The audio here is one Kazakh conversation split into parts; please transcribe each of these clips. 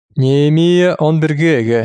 Нehemiya 11-ге.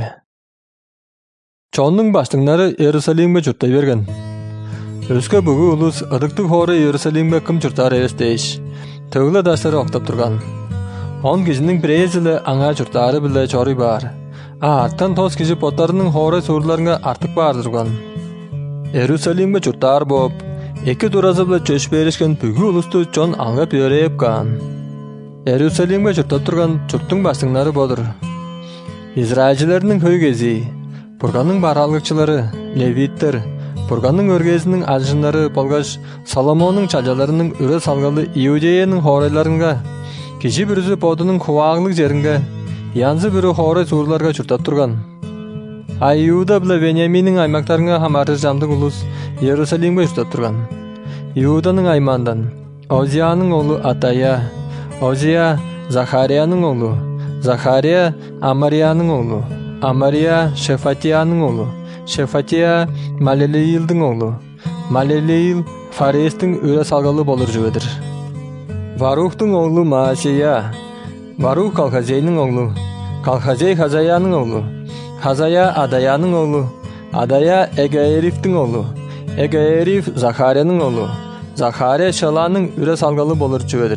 Чонның баштыңнары Иерусалимге жұрттай берген. Өске бүгі ұлыс ыдықтық хоры Иерусалимге кім жұртар ерес дейш. Төгілі даштары оқтап тұрған. Он кежінің бірезілі аңа жұртары білі чоры бар. Арттан тоз кежі поттарының хоры соғырларыңа артық бар тұрған. Иерусалимге жұртар боп, екі туразы білі чөш берішкен бүгі ұлысты чон аңғап өрейіп қан. Иерусалимге жұртап тұрған жұрттың баштыңары бодыр. Израильчілерінің көйгezi, Пурганның баралықчылары, левиттер, Пурганның өргезінің ажынлары болғаш Соломонның чалжаларының үрі салғалы Иудеяның хорайларынға, кеші бүрізі бодының құвағылық жерінге, янзы бүрі хорай суырларға жұртап тұрған. Иуда білі Вениаминнің аймақтарыңа хамары жамдың ұлыс Иерусалимге жұртап тұрған. Иуданың аймандан Озияның олы Атая, Озия Захарияның оğlu, Захария Амарияның оğlu, Амария Шефатияның оğlu, Шефатия Малелеилдің оğlu, Малелеил Фарестің өре салғалы болыр жүведір. Варухтың оğlu Маасия, Варух Калхазейның оğlu, Калхазей Хазаяның оğlu, Хазая Адаяның оğlu, Адая Эгеерифтің оğlu, Эгеериф Захарияның оğlu, Захария Шаланың өре салғалы болыр жүведір.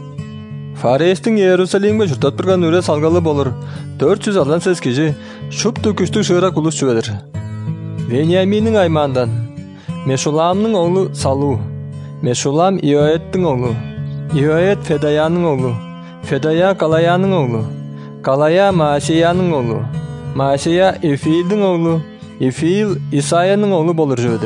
Фарестің Иерусалимге жұртат тұрған өре салғалы болыр. 400 алдан сәз кежі шүпті күшті шырақ ұлыс жүведір. Вениаминнің аймандан Мешуламның оğlu Салу, Мешулам Иоэттің оğlu, Иоэт Федаяның оğlu, Федая Калаяның оğlu, Калая Маасияның оğlu, Маасия Ифилдің оğlu, Ифил Исаяның оğlu болыр жүведір.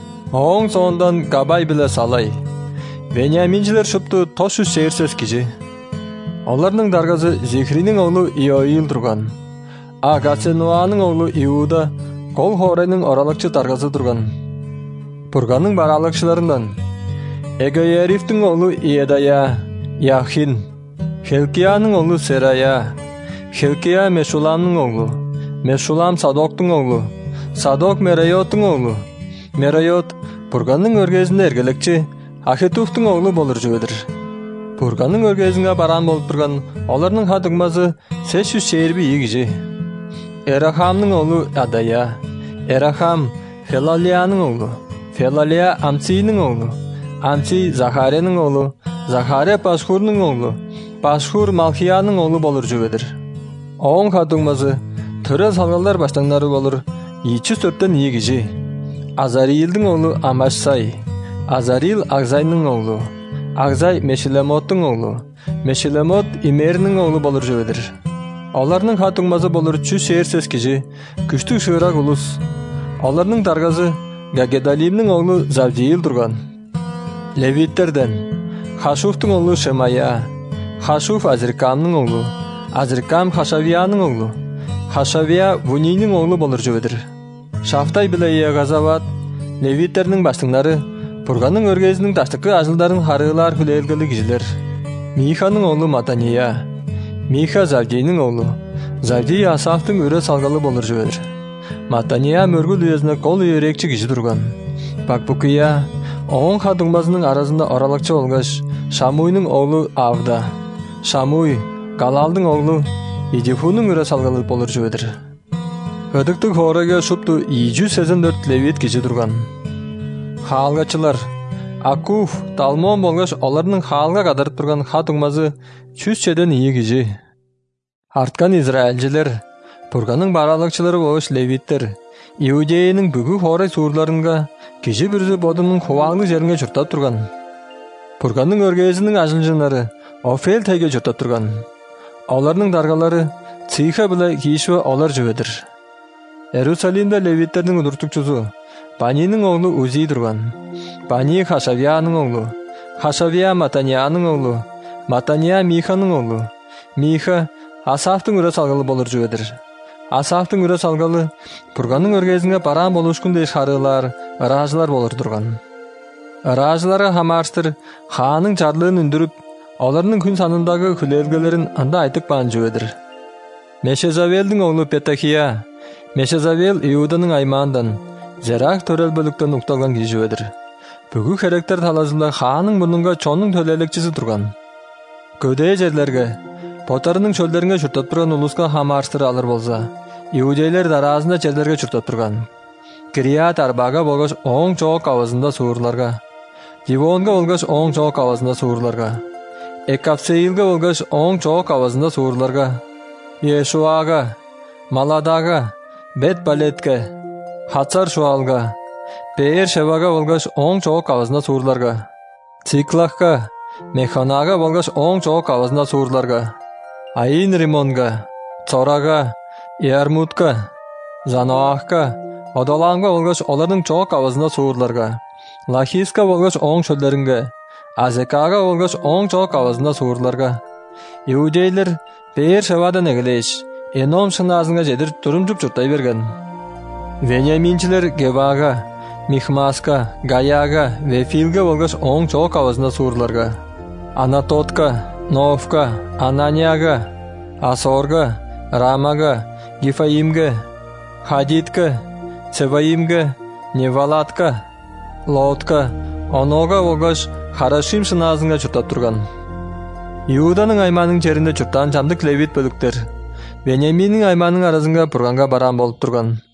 Оң соңдан Габай біле Салай. Вениаминчілер шүпті тошу шейір сәз кежі. Олардың дарғазы Зихринің оğlu Иоил тұрған. Агасенуаның оğlu Иуда қол хорайның оралықчы дарғазы тұрған. Пурганның баралықшыларынан Эгеерифтің оğlu Иедая, Яхин, Хелкияның оğlu Серая, Хелкия Мешуламның оğlu, Мешулам Садоктың оğlu, Садок Мерайоттың оğlu, Мерайот Пурганның өргезінде ергелікчі Ахетуфтың оğlu болыр жүведір. Пурганның өргезіңе баран болып тұрған оларның хадығмазы 500 шейірбі егіжі. Эрахамның оğlu Адая, Эрахам Фелалияның оğlu, Фелалия Амцийның оğlu, Амций Захарияның оğlu, Захария Пашхурның оğlu, Пашхур Малхияның оğlu болыр жүведір. Оң хадығмазы түрі салғалар баштаңлары болыр 204-тен егіжі. Азариилдің оğlu Амашсай, Азарил Агзайның оğlu, Агзай Мешелемоттың оğlu, Мешелемот Имерінің оğlu болыр жүведір. Оларның хатыңмазы болыр 300 шейір сәз кежі, күшті шырақ ұлыс. Оларның дарғазы Гагедалимның оğlu Завдиил тұрған. Левиттерден Хашуфтың оğlu Шемая, Хашуф Азрикамның оğlu, Азрикам Хашавияның оğlu, Хашавия Вунийның оğlu болыр жүведір. Шафтай біле Иегазават, Левиттердің баштыңлары, Пурганның өргезінің таштықы ажылдарын харылар хүлелгілі кежілер. Миханың оğlu Матания, Миха Завдейнің оğlu, Завдей Асафтың өрі салғалы болыр жүведір. Матания мөргіл үйезіне қол үйерекчі кежі тұрған. Бакбукия, оң хадыңбазының арасында оралықчы олғаш, Шамуйның оğlu Авда, Шамуй, Галалдың оğlu Идихуның өрі салғалы болыр жүведір. Өдіктік хорыға шұпты 284 левит кежі тұрған. Халғачылар Акуф, Талмон болғаш оларының халға қадарып тұрған хатыңмазы 100-чеден егіжі. Артқан Израильчілер, Пурганның баралықчылары болғаш левиттер, Иудеяның бүгі хорай суырларынға кежі бүрзі бодының құвағылы жерінге жұртап тұрған. Пурганның өргезінің ажылжынлары Офел тәйге жұртап тұрған. Оларының дарғалары Циха білі кейші олар жүведір. Иерусалимде левиттердің ұдыртықчызы Баниның оğlu Узи тұрған. Бани Хашавияның оğlu, Хашавия Матанияның оğlu, Матания Миханың оğlu, Миха Асафтың үрі салғалы болыр жүведір. Асафтың үрі салғалы Пурганның өргезіңе баран болушкүнде шарылар, ыражылар болыр тұрған. Ыражылары хамарстыр ханның жарлығын үндіріп, оларының күн санындағы хүлелгелерін анда айтық бан жүведір. Мешезавелдің оğlu Петахия, Мешезавел Иуданың аймандан, Зерах төрел бөліктен ұқталған кежі өдір. Бүгі керектер талазында ханның бұныңға чонның төлелікчісі тұрған. Көдей жерлерге Потарының чөлдеринге чуртап турган улуска хамарстыр алыр болса, иудейлер даразында черлерге чуртап турган. Кирият Арбага болгоч оң чоок авызында суурларга, Дивонга болгоч оң чоок авызында суурларга, Экапсеилге болгоч оң чоок авызында суурларга, Ешуага, Маладага, Бет-Балетке, Хацар-Шуалга, Беэр-Шевага болгоч оң чоок авызында суурларга, Циклахка, Механага болгоч оң чоок авызында суурларга, Аин-Римонга, Цорага, Ярмутка, Заноахка, Одоламга болгоч олардын чоок авызында суурларга, Лахиска болгоч оң чөлдөрүнгө, Азекага болгоч оң чоок авызында суурларга. Иудейлер Беэр-Шевадан эгелеш, Эном шынаасынга жетир турумжуп чуртай берген. Вениаминчилер Гебага, Михмаска, Гаяга, Вефилге болгоч оң чоок авызында суурларга, Анатотка, Новка, Ананияга, Асорга, Рамага, Гифаимге, Хадитка, Цеваимге, Невалатка, Лотка, Онога болгоч Харашим шынаасынга чуртап турган. Иуданың айманын жеринде чуртан жамдык левит бөлүктөр Вениаминдин айманын арасынга бурганга баран болуп турган.